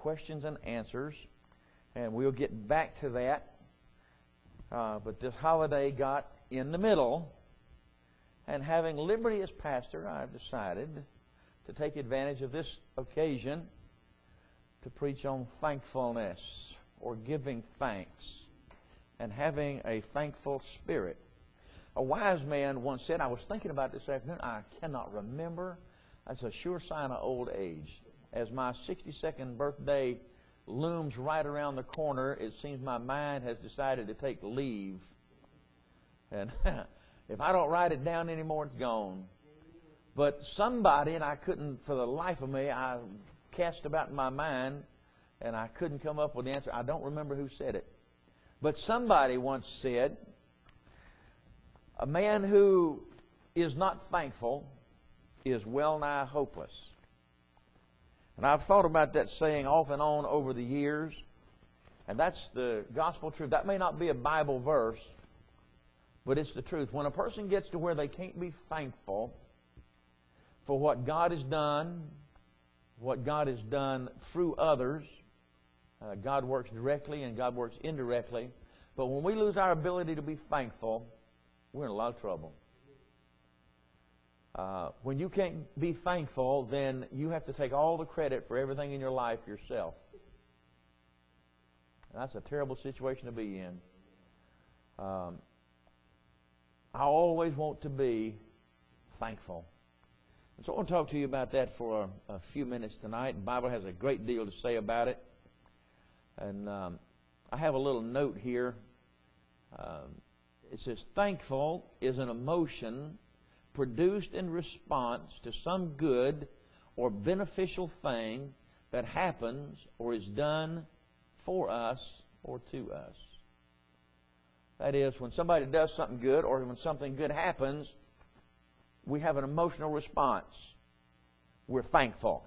questions and answers, and we'll get back to that. But this holiday got in the middle, and having liberty as pastor, I've decided to take advantage of this occasion to preach on thankfulness, or giving thanks, and having a thankful spirit. A wise man once said, I was thinking about this afternoon, I cannot remember. That's a sure sign of old age. As my 62nd birthday looms right around the corner, it seems my mind has decided to take leave. And if I don't write it down anymore, it's gone. But somebody, and I couldn't, for the life of me, I cast about in my mind, and I couldn't come up with the answer. I don't remember who said it. But somebody once said, a man who is not thankful is well nigh hopeless. And I've thought about that saying off and on over the years, and that's the gospel truth. That may not be a Bible verse, but it's the truth. When a person gets to where they can't be thankful for what God has done, what God has done through others, God works directly and God works indirectly. But when we lose our ability to be thankful, we're in a lot of trouble. When you can't be thankful, then you have to take all the credit for everything in your life yourself. And that's a terrible situation to be in. I always want to be thankful. And so I want to talk to you about that for a few minutes tonight. The Bible has a great deal to say about it. And I have a little note here. It says, thankful is an emotion produced in response to some good or beneficial thing that happens or is done for us or to us. That is, when somebody does something good or when something good happens, we have an emotional response. We're thankful.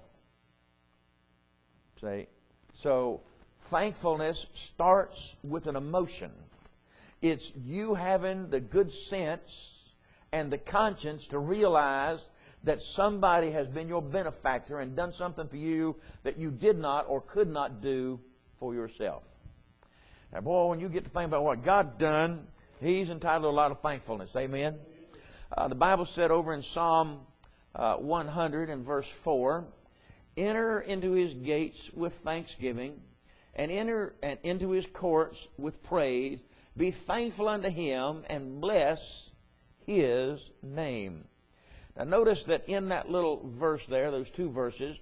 See? So, thankfulness starts with an emotion. It's you having the good sense and the conscience to realize that somebody has been your benefactor and done something for you that you did not or could not do for yourself. Now, boy, when you get to think about what God's done, He's entitled to a lot of thankfulness. Amen? The Bible said over in Psalm 100 and verse 4, enter into His gates with thanksgiving and enter into His courts with praise. Be thankful unto Him and bless His name. Now notice that in that little verse there, those two verses,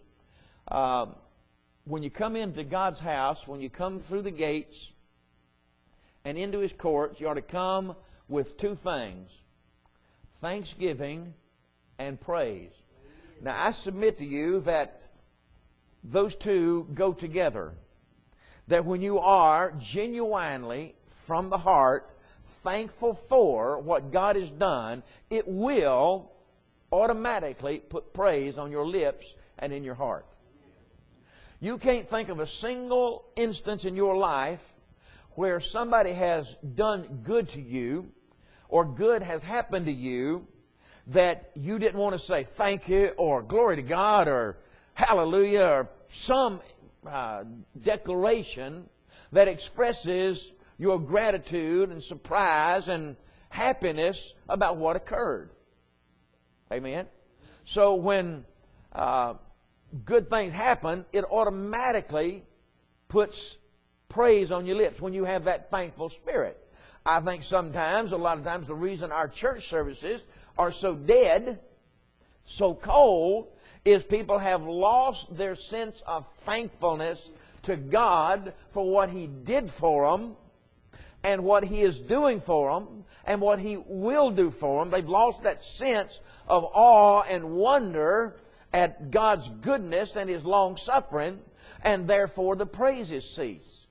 when you come into God's house, when you come through the gates and into His courts, you ought to come with two things: thanksgiving and praise. Now I submit to you that those two go together. That when you are genuinely, from the heart, thankful for what God has done, it will automatically put praise on your lips and in your heart. You can't think of a single instance in your life where somebody has done good to you or good has happened to you that you didn't want to say thank you or glory to God or hallelujah or some declaration that expresses your gratitude and surprise and happiness about what occurred. Amen? So when good things happen, it automatically puts praise on your lips when you have that thankful spirit. I think sometimes, a lot of times, the reason our church services are so dead, so cold, is people have lost their sense of thankfulness to God for what He did for them and what He is doing for them and what He will do for them. They've lost that sense of awe and wonder at God's goodness and His long-suffering, and therefore the praises cease.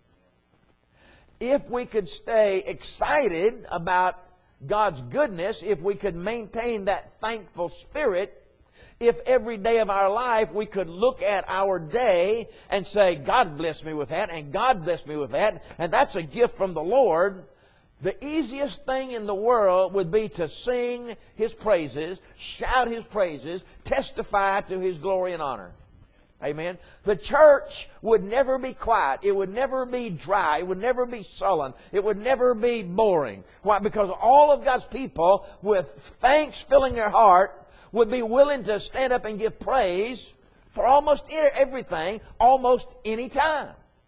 If we could stay excited about God's goodness, if we could maintain that thankful spirit, if every day of our life we could look at our day and say, God bless me with that, and God bless me with that, and that's a gift from the Lord, the easiest thing in the world would be to sing His praises, shout His praises, testify to His glory and honor. Amen. The church would never be quiet. It would never be dry. It would never be sullen. It would never be boring. Why? Because all of God's people, with thanks filling their heart, would be willing to stand up and give praise for almost everything, almost any time.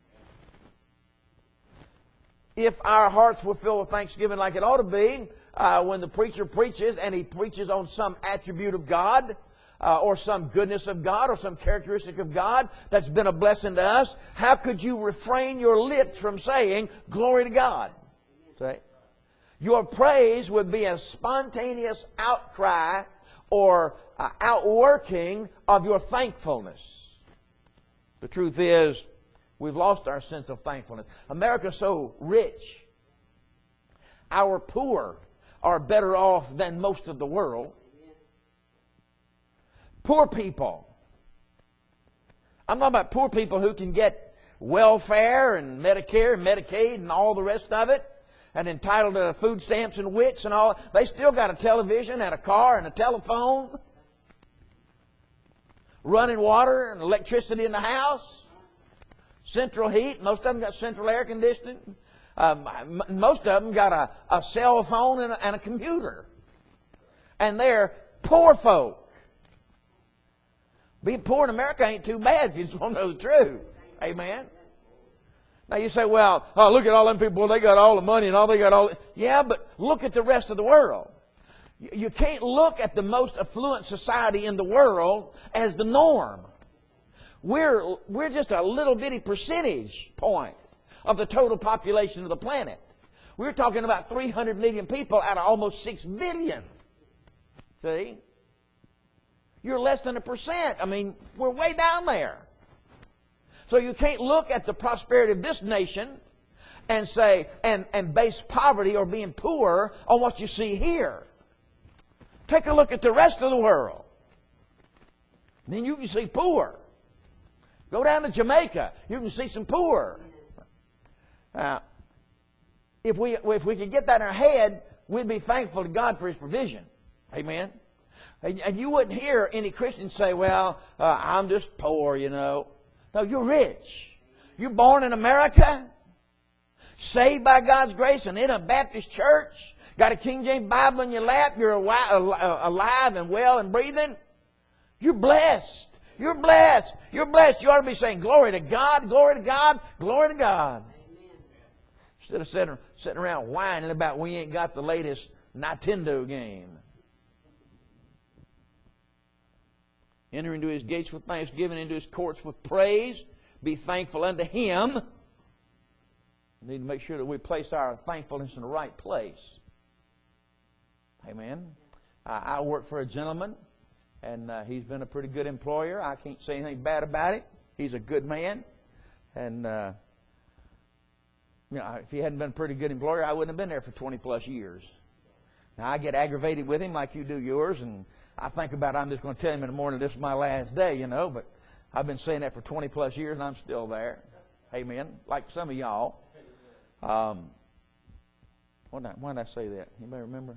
If our hearts were filled with thanksgiving like it ought to be, when the preacher preaches and he preaches on some attribute of God, or some goodness of God, or some characteristic of God that's been a blessing to us, how could you refrain your lips from saying, glory to God? See? Your praise would be a spontaneous outcry or outworking of your thankfulness. The truth is, we've lost our sense of thankfulness. America's so rich. Our poor are better off than most of the world. Poor people. I'm talking about poor people who can get welfare and Medicare and Medicaid and all the rest of it, and entitled to food stamps and WICs and all. They still got a television and a car and a telephone, running water and electricity in the house, central heat. Most of them got central air conditioning. Most of them got a cell phone and a computer. And they're poor folk. Being poor in America ain't too bad if you just want to know the truth. Amen. Now you say, well, oh, look at all them people. They got all the money and all they got all. Yeah, but look at the rest of the world. You can't look at the most affluent society in the world as the norm. We're just a little bitty percentage point of the total population of the planet. We're talking about 300 million people out of almost 6 billion. See? You're less than 1%. I mean, we're way down there. So you can't look at the prosperity of this nation and say, and base poverty or being poor on what you see here. Take a look at the rest of the world. Then you can see poor. Go down to Jamaica. You can see some poor. If we could get that in our head, we'd be thankful to God for His provision. Amen. And you wouldn't hear any Christian say, well, I'm just poor, you know. No, you're rich. You're born in America, saved by God's grace and in a Baptist church, got a King James Bible in your lap, you're alive and well and breathing. You're blessed. You're blessed. You're blessed. You ought to be saying, glory to God, glory to God, glory to God. Amen. Instead of sitting around whining about we ain't got the latest Nintendo game. Enter into His gates with thanksgiving, into His courts with praise. Be thankful unto Him. We need to make sure that we place our thankfulness in the right place. Amen. I work for a gentleman, and he's been a pretty good employer. I can't say anything bad about it. He's a good man. And if he hadn't been a pretty good employer, I wouldn't have been there for 20 plus years. Now, I get aggravated with him like you do yours, and I think about I'm just going to tell him in the morning this is my last day, you know, but I've been saying that for 20 plus years and I'm still there. Amen. Like some of y'all. Why did I say that? Anybody remember?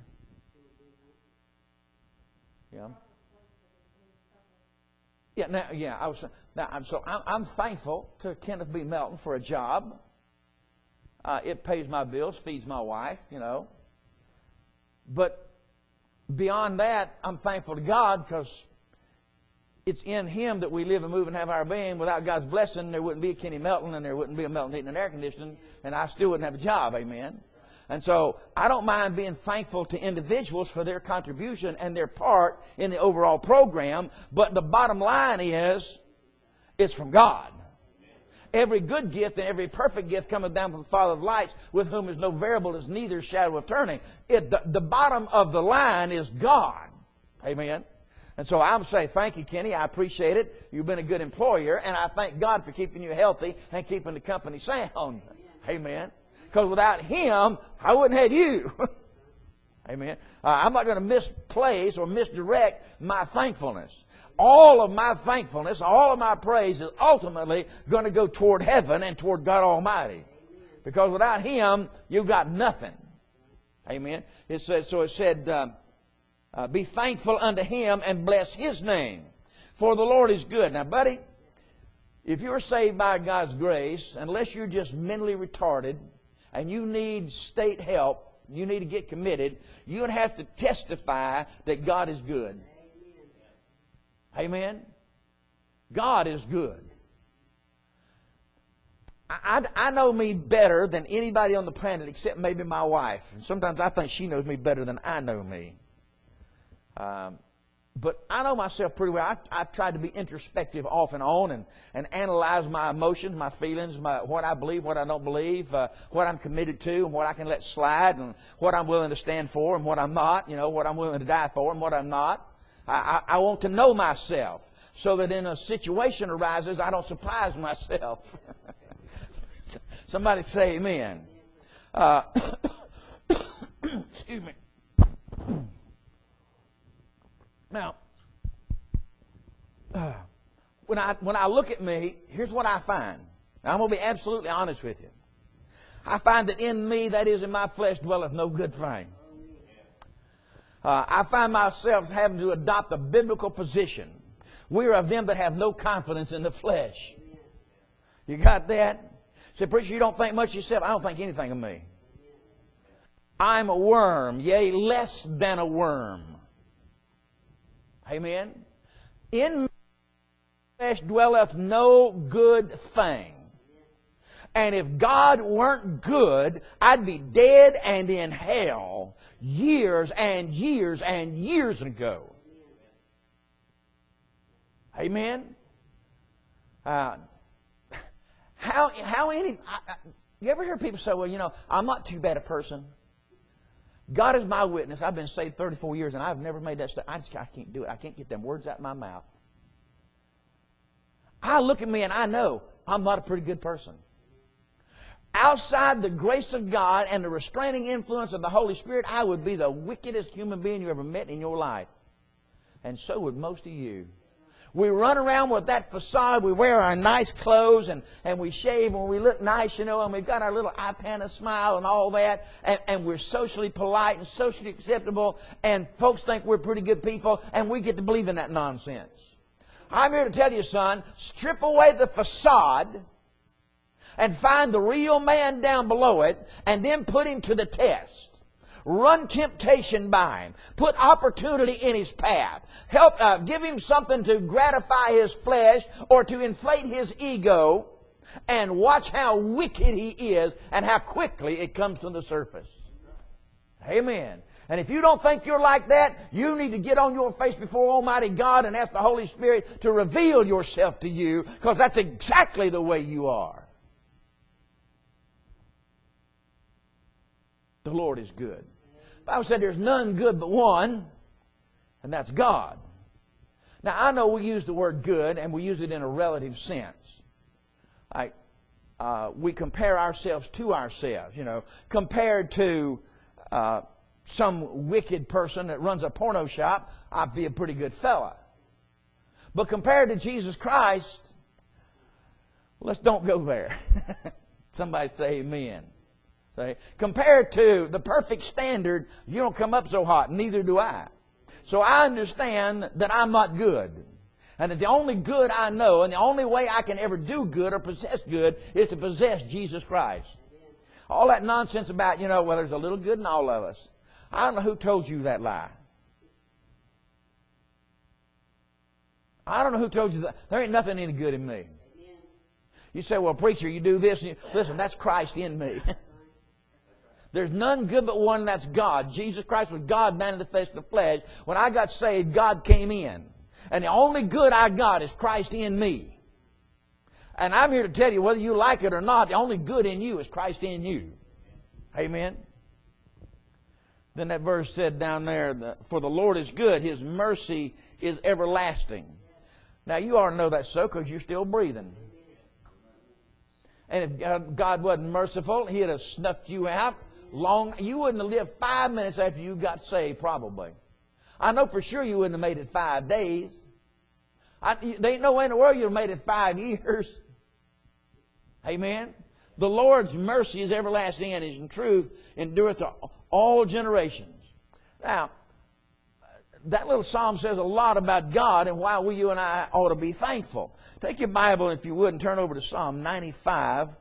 Yeah. I'm thankful to Kenneth B. Melton for a job. It pays my bills, feeds my wife, you know. But beyond that, I'm thankful to God because it's in Him that we live and move and have our being. Without God's blessing, there wouldn't be a Kenny Melton and there wouldn't be a Melton Heating and Air Conditioning, and I still wouldn't have a job. Amen. And so I don't mind being thankful to individuals for their contribution and their part in the overall program, but the bottom line is it's from God. Every good gift and every perfect gift cometh down from the Father of lights, with whom is no variableness, neither shadow of turning. The bottom of the line is God. Amen. And so I'm saying, thank you, Kenny. I appreciate it. You've been a good employer, and I thank God for keeping you healthy and keeping the company sound. Amen. Because without Him, I wouldn't have you. Amen. I'm not going to misplace or misdirect my thankfulness. All of my thankfulness, all of my praise is ultimately going to go toward heaven and toward God Almighty. Because without Him, you've got nothing. Amen. It said, be thankful unto Him and bless His name. For the Lord is good. Now, buddy, if you're saved by God's grace, unless you're just mentally retarded and you need state help, you need to get committed, you would have to testify that God is good. Amen? God is good. I know me better than anybody on the planet except maybe my wife. And sometimes I think she knows me better than I know me. But I know myself pretty well. I've tried to be introspective off and on and analyze my emotions, my feelings, what I believe, what I don't believe, what I'm committed to and what I can let slide and what I'm willing to stand for and what I'm not, what I'm willing to die for and what I'm not. I want to know myself so that in a situation arises, I don't surprise myself. Somebody say amen. Excuse me. Now, when I look at me, here's what I find. Now, I'm going to be absolutely honest with you. I find that in me, that is in my flesh, dwelleth no good thing. I find myself having to adopt a biblical position. We are of them that have no confidence in the flesh. You got that? Say, preacher, you don't think much of yourself. I don't think anything of me. I'm a worm, yea, less than a worm. Amen? In my flesh dwelleth no good thing. And if God weren't good, I'd be dead and in hell years and years and years ago. Amen? You ever hear people say, well, I'm not too bad a person. God is my witness. I've been saved 34 years and I've never made that statement. I can't do it. I can't get them words out of my mouth. I look at me and I know I'm not a pretty good person. Outside the grace of God and the restraining influence of the Holy Spirit, I would be the wickedest human being you ever met in your life. And so would most of you. We run around with that facade. We wear our nice clothes and we shave and we look nice, and we've got our little eye panna smile and all that. And we're socially polite and socially acceptable. And folks think we're pretty good people and we get to believe in that nonsense. I'm here to tell you, son, strip away the facade and find the real man down below it and then put him to the test. Run temptation by him. Put opportunity in his path. Give him something to gratify his flesh or to inflate his ego, and watch how wicked he is and how quickly it comes to the surface. Amen. And if you don't think you're like that, you need to get on your face before Almighty God and ask the Holy Spirit to reveal yourself to you, because that's exactly the way you are. The Lord is good. The Bible said there's none good but one, and that's God. Now, I know we use the word good, and we use it in a relative sense. Like, we compare ourselves to ourselves, Compared to some wicked person that runs a porno shop, I'd be a pretty good fella. But compared to Jesus Christ, let's don't go there. Somebody say amen. Compared to the perfect standard, you don't come up so hot, neither do I. So I understand that I'm not good. And that the only good I know and the only way I can ever do good or possess good is to possess Jesus Christ. All that nonsense about, well, there's a little good in all of us. I don't know who told you that lie. I don't know who told you that. There ain't nothing any good in me. You say, well, preacher, you do this. Listen, that's Christ in me. There's none good but one, and that's God. Jesus Christ was God manifested in the flesh. When I got saved, God came in. And the only good I got is Christ in me. And I'm here to tell you, whether you like it or not, the only good in you is Christ in you. Amen? Then that verse said down there, for the Lord is good, His mercy is everlasting. Now, you ought to know that's so because you're still breathing. And if God wasn't merciful, He'd have snuffed you out long. You wouldn't have lived 5 minutes after you got saved, probably. I know for sure you wouldn't have made it 5 days. There ain't no way in the world you'd have made it 5 years. Amen? The Lord's mercy is everlasting, and His truth endureth to all generations. Now, that little psalm says a lot about God and why you and I ought to be thankful. Take your Bible, if you would, and turn over to Psalm 95.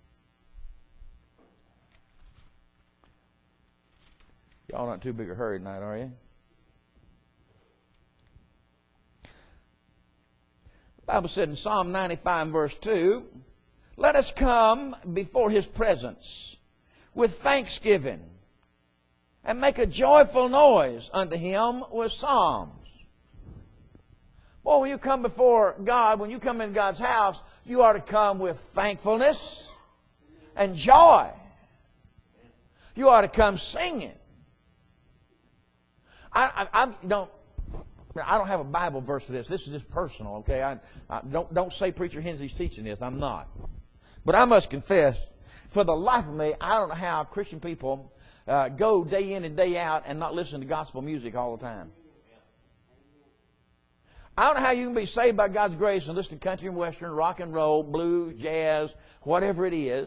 Y'all not too big a hurry tonight, are you? The Bible said in Psalm 95 verse 2, let us come before His presence with thanksgiving and make a joyful noise unto Him with psalms. Boy, when you come before God, when you come in God's house, you ought to come with thankfulness and joy. You ought to come singing. I don't have a Bible verse for this. This is just personal, okay? Don't say Preacher Hensey's teaching this. I'm not. But I must confess, for the life of me, I don't know how Christian people go day in and day out and not listen to gospel music all the time. I don't know how you can be saved by God's grace and listen to country and western, rock and roll, blues, jazz, whatever it is.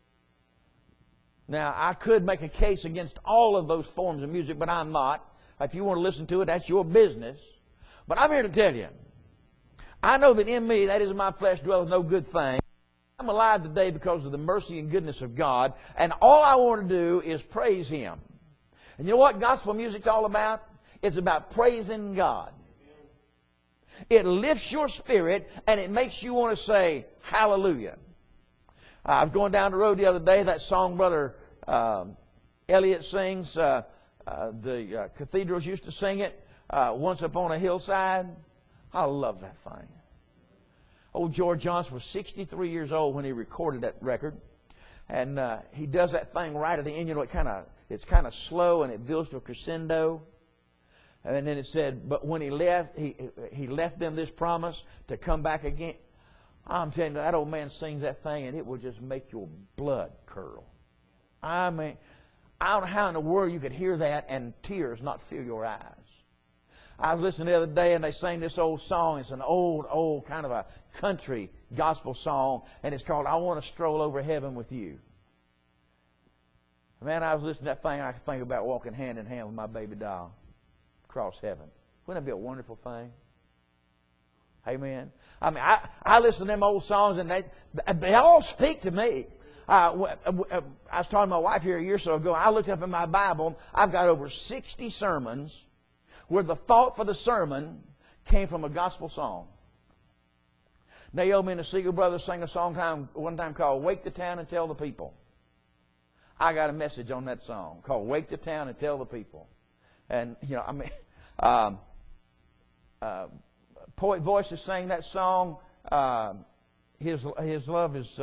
Now, I could make a case against all of those forms of music, but I'm not. If you want to listen to it, that's your business. But I'm here to tell you, I know that in me, that is my flesh, dwelleth no good thing. I'm alive today because of the mercy and goodness of God, and all I want to do is praise Him. And you know what gospel music's all about? It's about praising God. It lifts your spirit, and it makes you want to say, hallelujah. I was going down the road the other day, that song Brother Elliott sings, the cathedrals used to sing it, Once Upon a Hillside. I love that thing. Old George Johnson was 63 years old when he recorded that record. And he does that thing right at the end. You know, it's kind of slow and it builds to a crescendo. And then it said, but when he left, he left them this promise to come back again. I'm telling you, that old man sings that thing and it will just make your blood curl. I mean, I don't know how in the world you could hear that and tears not fill your eyes. I was listening the other day and they sang this old song. It's an old kind of a country gospel song, and it's called I Want to Stroll Over Heaven with You. Man, I was listening to that thing and I could think about walking hand in hand with my baby doll across heaven. Wouldn't that be a wonderful thing? Amen. I mean, I listen to them old songs and they all speak to me. I was talking to my wife here a year or so ago. I looked up in my Bible. I've got over 60 sermons where the thought for the sermon came from a gospel song. Naomi and the Seagull Brothers sang a song one time called Wake the Town and Tell the People. I got a message on that song called Wake the Town and Tell the People. And, you know, I mean, Poet Voices sang that song. His love is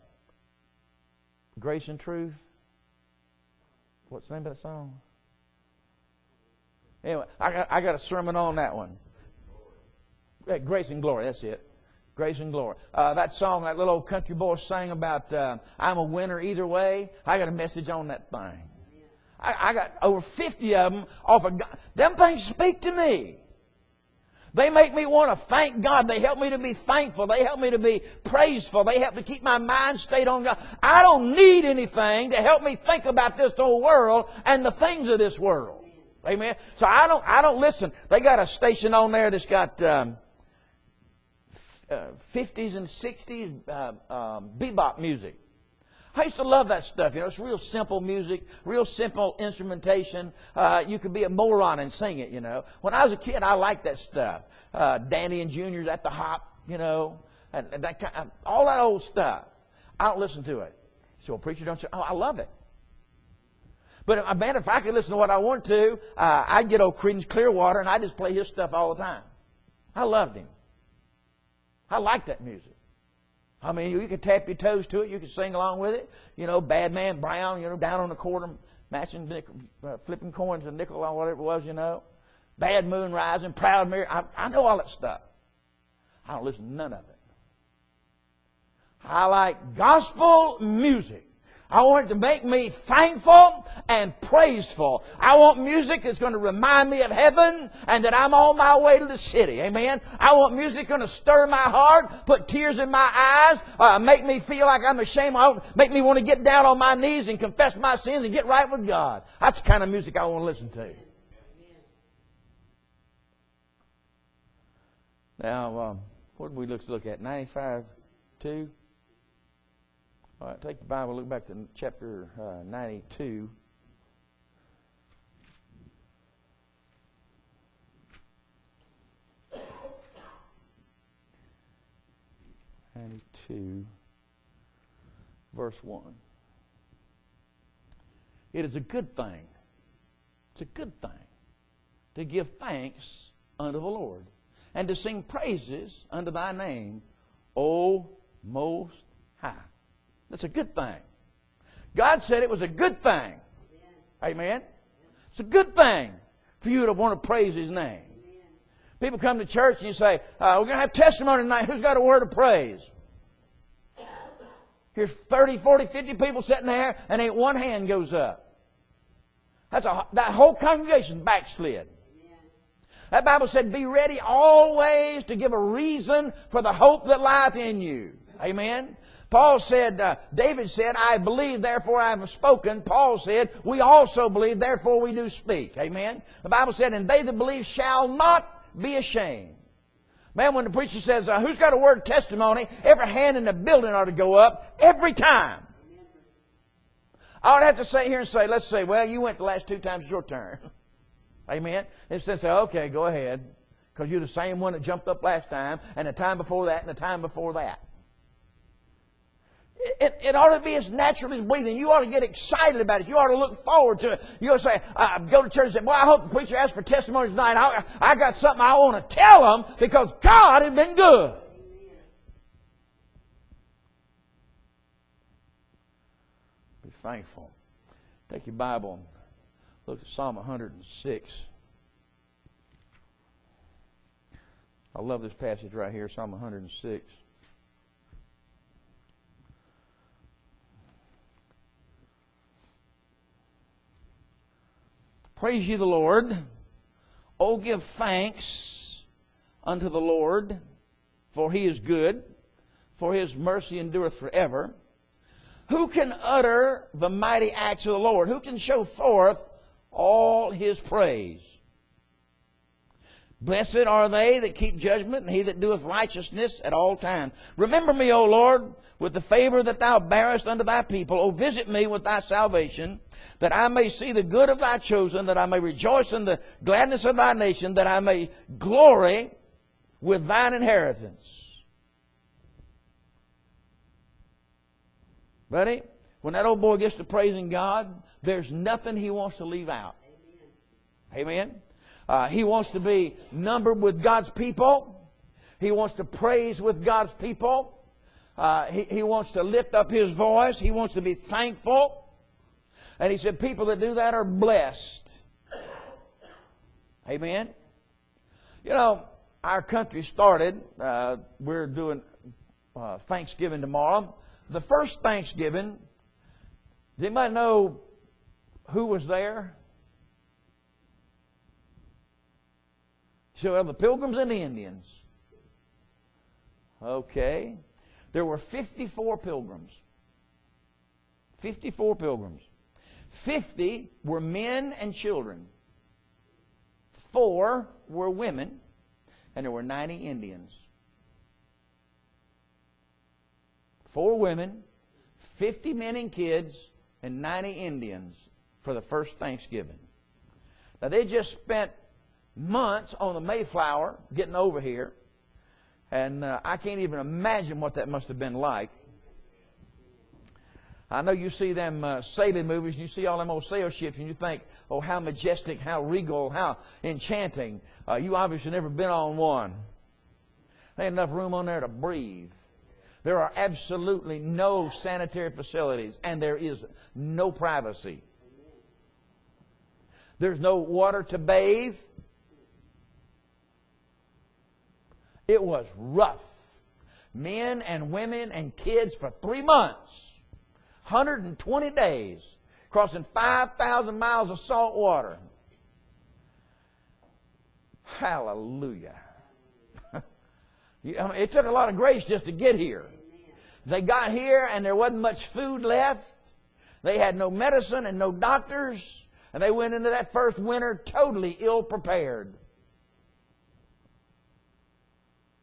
Grace and Truth. What's the name of that song? Anyway, I got a sermon on that one. Yeah, Grace and Glory, that's it. Grace and Glory. That song that little old country boy sang about I'm a winner either way, I got a message on that thing. I got over 50 of them off of God. Them things speak to me. They make me want to thank God. They help me to be thankful. They help me to be praiseful. They help to keep my mind stayed on God. I don't need anything to help me think about this old world and the things of this world. Amen. So I don't listen. They got a station on there that's got 50s and 60s bebop music. I used to love that stuff. You know, it's real simple music, real simple instrumentation. You could be a moron and sing it, you know. When I was a kid, I liked that stuff. Dandy and Junior's at the Hop, you know, and that all that old stuff. I don't listen to it. So, well, preacher, don't you? Oh, I love it. But, man, if I could listen to what I want to, I'd get old Creedence Clearwater and I'd just play his stuff all the time. I loved him. I liked that music. I mean, you could tap your toes to it. You could sing along with it. You know, Bad Man Brown, you know, down on the quarter, matching nickel, flipping coins and nickel on whatever it was, you know. Bad Moon Rising, Proud Mary. I know all that stuff. I don't listen to none of it. I like gospel music. I want it to make me thankful and praiseful. I want music that's going to remind me of heaven and that I'm on my way to the city. Amen. I want music that's going to stir my heart, put tears in my eyes, make me feel like I'm ashamed, make me want to get down on my knees and confess my sins and get right with God. That's the kind of music I want to listen to. Now, what did we look at? 95:2? All right, take the Bible, look back to chapter 92. Verse 1. It is a good thing. It's a good thing to give thanks unto the Lord and to sing praises unto thy name, O Most High. That's a good thing. God said it was a good thing. Amen. It's a good thing for you to want to praise His name. People come to church and you say, we're going to have testimony tonight. Who's got a word of praise? Here's 30, 40, 50 people sitting there and ain't one hand goes up. That whole congregation backslid. That Bible said, be ready always to give a reason for the hope that lieth in you. Amen. Paul said, David said, I believe, therefore I have spoken. Paul said, we also believe, therefore we do speak. Amen. The Bible said, and they that believe shall not be ashamed. Man, when the preacher says, who's got a word of testimony, every hand in the building ought to go up every time. I would have to sit here and say, let's say, well, you went the last 2 times, it's your turn. Amen. Instead of say, okay, go ahead. Because you're the same one that jumped up last time, and the time before that, and the time before that. It ought to be as natural as breathing. You ought to get excited about it. You ought to look forward to it. You ought to say, go to church and say, well, I hope the preacher asks for testimony tonight. I got something I want to tell them because God has been good. Be thankful. Take your Bible and look at Psalm 106. I love this passage right here, Psalm 106. Praise ye the Lord. Oh, give thanks unto the Lord, for He is good, for His mercy endureth forever. Who can utter the mighty acts of the Lord? Who can show forth all His praise? Blessed are they that keep judgment, and he that doeth righteousness at all times. Remember me, O Lord, with the favor that thou bearest unto thy people. O visit me with thy salvation, that I may see the good of thy chosen, that I may rejoice in the gladness of thy nation, that I may glory with thine inheritance. Buddy, when that old boy gets to praising God, there's nothing he wants to leave out. Amen? He wants to be numbered with God's people. He wants to praise with God's people. He wants to lift up his voice. He wants to be thankful. And he said people that do that are blessed. Amen? You know, our country started, we're doing Thanksgiving tomorrow. The first Thanksgiving, does anybody know who was there? So the Pilgrims and the Indians. Okay. There were 54 pilgrims. 54 pilgrims. 50 were men and children. 4 were women. And there were 90 Indians. 4 women, 50 men and kids, and 90 Indians for the first Thanksgiving. Now they just spent months on the Mayflower getting over here. And I can't even imagine what that must have been like. I know you see them sailing movies, and you see all them old sail ships, and you think, oh, how majestic, how regal, how enchanting. You obviously never been on one. There ain't enough room on there to breathe. There are absolutely no sanitary facilities, and there is no privacy. There's no water to bathe. It was rough. Men and women and kids for 3 months, 120 days, crossing 5,000 miles of salt water. Hallelujah. It took a lot of grace just to get here. They got here and there wasn't much food left. They had no medicine and no doctors. And they went into that first winter totally ill prepared.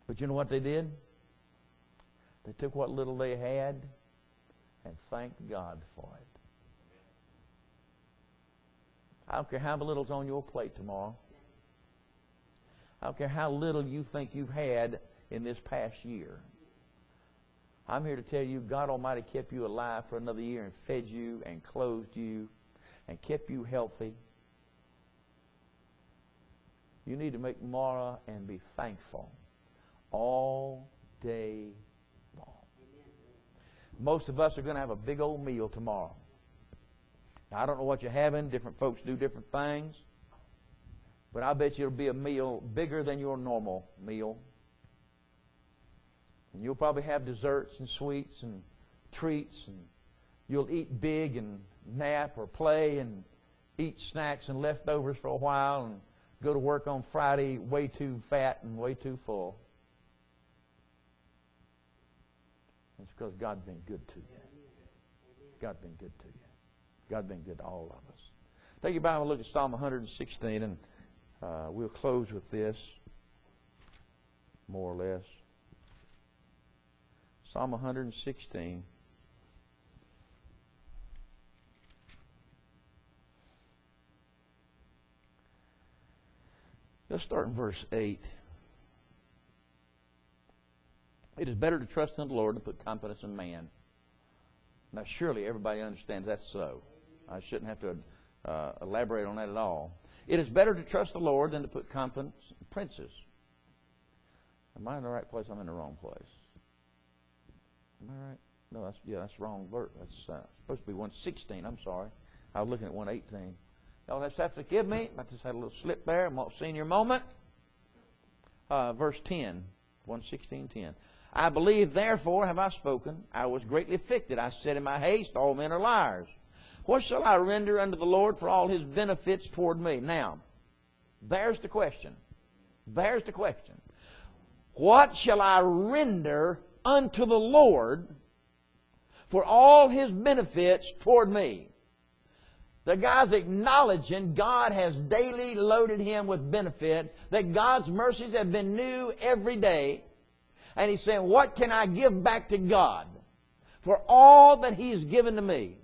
But you know what they did? They took what little they had and thanked God for it. I don't care how little's on your plate tomorrow. I don't care how little you think you've had in this past year. I'm here to tell you God Almighty kept you alive for another year and fed you and clothed you and kept you healthy. You need to make tomorrow and be thankful all day long. Most of us are going to have a big old meal tomorrow. Now, I don't know what you're having. Different folks do different things. But I bet you it'll be a meal bigger than your normal meal. And you'll probably have desserts and sweets and treats. And you'll eat big and nap or play and eat snacks and leftovers for a while and go to work on Friday way too fat and way too full. It's because God's been good to you. God's been good to you. God's been good to all of us. Take your Bible and look at Psalm 116, and we'll close with this, more or less. Psalm 116. Let's start in verse 8. It is better to trust in the Lord than put confidence in man. Now, surely everybody understands that's so. I shouldn't have to elaborate on that at all. It is better to trust the Lord than to put confidence in princes. Am I in the right place? I'm in the wrong place. Am I right? No, that's the wrong verse. That's supposed to be 116. I'm sorry. I was looking at 118. Y'all have to forgive me. I just had a little slip there. I'm not seeing your moment. Verse 10. 116:10. I believe, therefore have I spoken. I was greatly afflicted. I said in my haste, all men are liars. What shall I render unto the Lord for all his benefits toward me? Now, there's the question. There's the question. What shall I render unto the Lord for all his benefits toward me? The guy's acknowledging God has daily loaded him with benefits, that God's mercies have been new every day. And he's saying, what can I give back to God for all that he's given to me?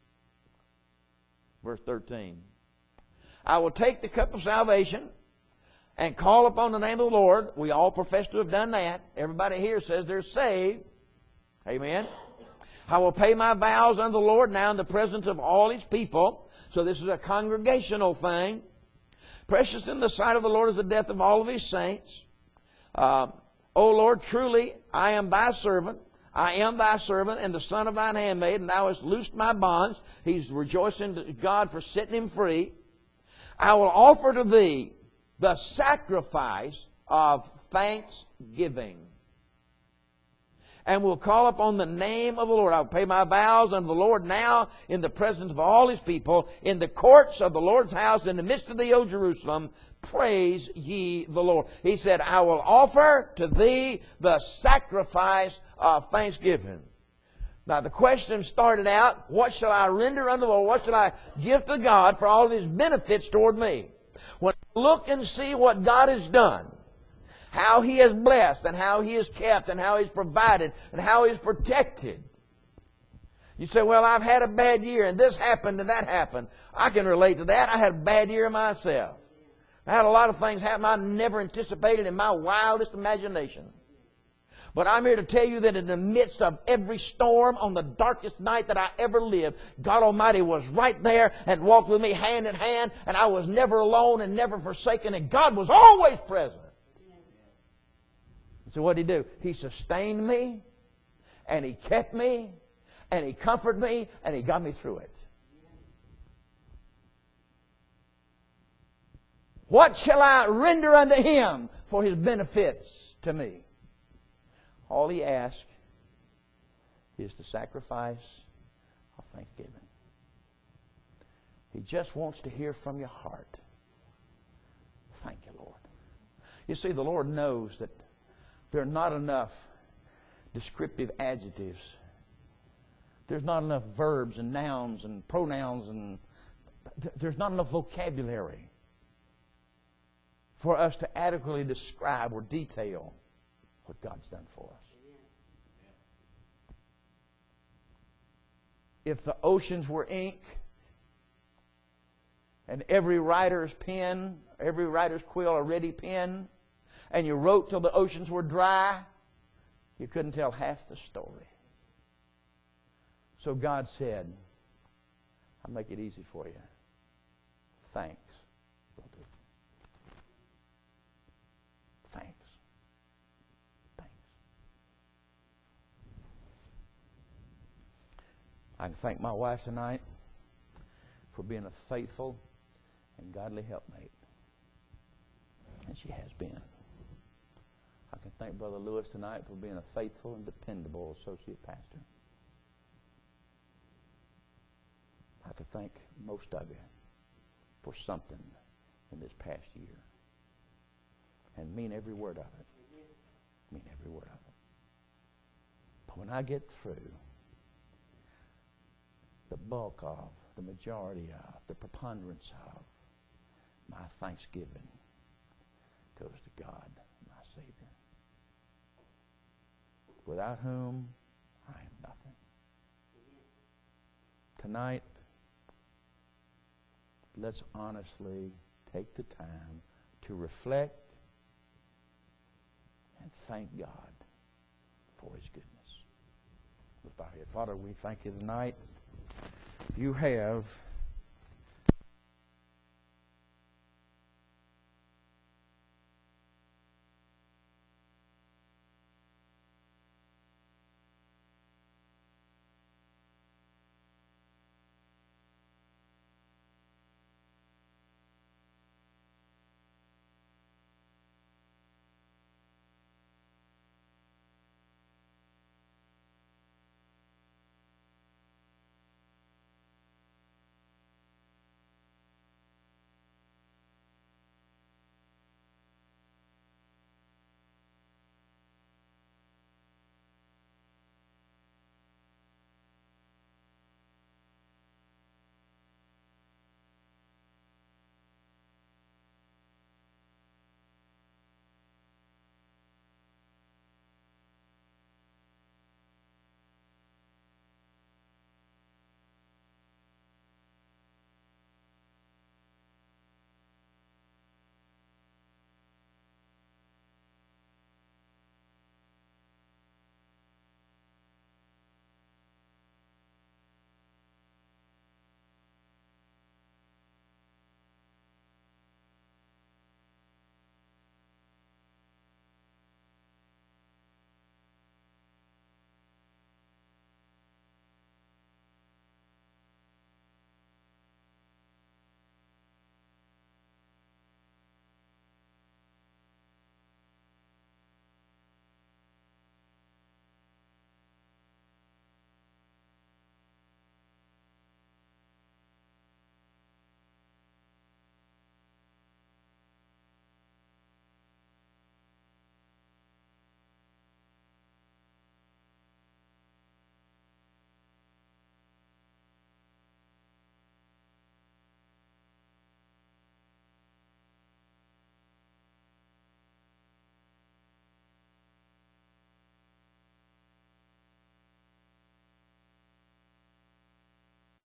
Verse 13. I will take the cup of salvation and call upon the name of the Lord. We all profess to have done that. Everybody here says they're saved. Amen. I will pay my vows unto the Lord now in the presence of all his people. So this is a congregational thing. Precious in the sight of the Lord is the death of all of his saints. O Lord, truly I am thy servant. I am thy servant and the son of thine handmaid, and thou hast loosed my bonds. He's rejoicing to God for setting him free. I will offer to thee the sacrifice of thanksgiving, and will call upon the name of the Lord. I will pay my vows unto the Lord now in the presence of all his people, in the courts of the Lord's house, in the midst of thee, O Jerusalem. Praise ye the Lord. He said, I will offer to thee the sacrifice of thanksgiving. Now the question started out, what shall I render unto the Lord? What shall I give to God for all of his benefits toward me? When I look and see what God has done, how he has blessed and how he has kept and how he's provided and how he's protected. You say, well, I've had a bad year and this happened and that happened. I can relate to that. I had a bad year myself. I had a lot of things happen I never anticipated in my wildest imagination. But I'm here to tell you that in the midst of every storm on the darkest night that I ever lived, God Almighty was right there and walked with me hand in hand, and I was never alone and never forsaken, and God was always present. So what did he do? He sustained me, and he kept me, and he comforted me, and he got me through it. What shall I render unto him for his benefits to me? All he asks is the sacrifice of thanksgiving. He just wants to hear from your heart. Thank you, Lord. You see, the Lord knows that there are not enough descriptive adjectives. There's not enough verbs and nouns and pronouns, and there's not enough vocabulary for us to adequately describe or detail what God's done for us. If the oceans were ink and every writer's pen, every writer's quill a ready pen, and you wrote till the oceans were dry, you couldn't tell half the story. So God said, I'll make it easy for you. Thanks. Will do. Thanks. Thanks. I can thank my wife tonight for being a faithful and godly helpmate. And she has been. I can thank Brother Lewis tonight for being a faithful and dependable associate pastor. I could thank most of you for something in this past year. And mean every word of it. Mean every word of it. But when I get through, the bulk of, the majority of, the preponderance of my thanksgiving goes to God, my Savior, without whom I am nothing. Tonight, let's honestly take the time to reflect and thank God for His goodness. Let's bow here. Father, we thank You tonight. You have